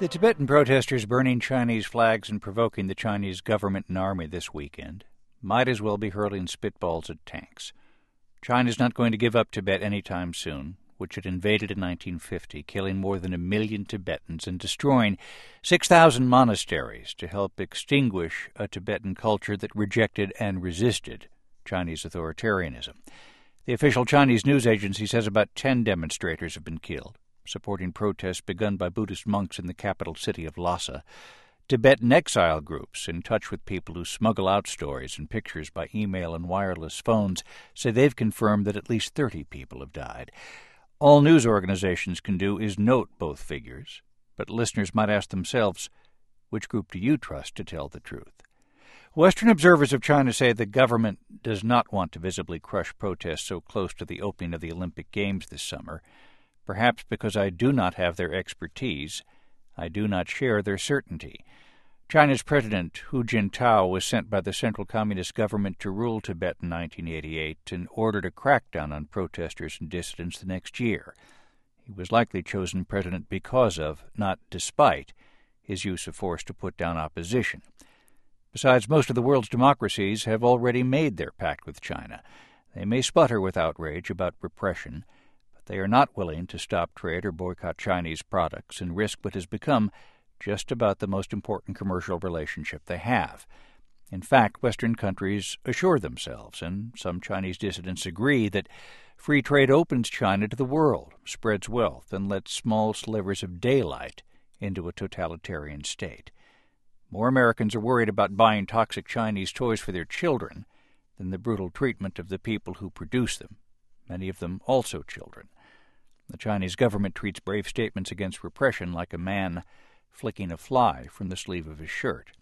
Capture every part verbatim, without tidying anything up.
The Tibetan protesters burning Chinese flags and provoking the Chinese government and army this weekend might as well be hurling spitballs at tanks. China's not going to give up Tibet anytime soon, which it invaded in nineteen fifty, killing more than a million Tibetans and destroying six thousand monasteries to help extinguish a Tibetan culture that rejected and resisted Chinese authoritarianism. The official Chinese news agency says about ten demonstrators have been killed, supporting protests begun by Buddhist monks in the capital city of Lhasa. Tibetan exile groups in touch with people who smuggle out stories and pictures by email and wireless phones say they've confirmed that at least thirty people have died. All news organizations can do is note both figures, but listeners might ask themselves, which group do you trust to tell the truth? Western observers of China say the government does not want to visibly crush protests so close to the opening of the Olympic Games this summer. Perhaps because I do not have their expertise, I do not share their certainty. China's President Hu Jintao was sent by the Central Communist government to rule Tibet in nineteen eighty-eight in order to crack down on protesters and dissidents the next year. He was likely chosen president because of, not despite, his use of force to put down opposition. Besides, most of the world's democracies have already made their pact with China. They may sputter with outrage about repression, but they are not willing to stop trade or boycott Chinese products and risk what has become just about the most important commercial relationship they have. In fact, Western countries assure themselves, and some Chinese dissidents agree, that free trade opens China to the world, spreads wealth, and lets small slivers of daylight into a totalitarian state. More Americans are worried about buying toxic Chinese toys for their children than the brutal treatment of the people who produce them, many of them also children. The Chinese government treats brave statements against repression like a man flicking a fly from the sleeve of his shirt.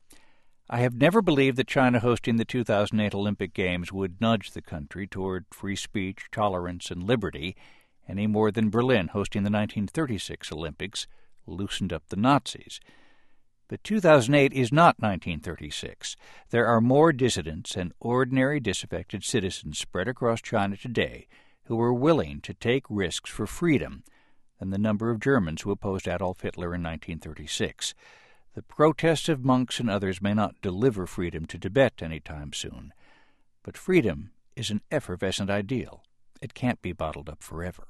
I have never believed that China hosting the two thousand eight Olympic Games would nudge the country toward free speech, tolerance, and liberty any more than Berlin hosting the nineteen thirty-six Olympics loosened up the Nazis. But two thousand eight is not nineteen thirty-six. There are more dissidents and ordinary disaffected citizens spread across China today who are willing to take risks for freedom than the number of Germans who opposed Adolf Hitler in nineteen thirty-six. The protests of monks and others may not deliver freedom to Tibet anytime soon, but freedom is an effervescent ideal. It can't be bottled up forever.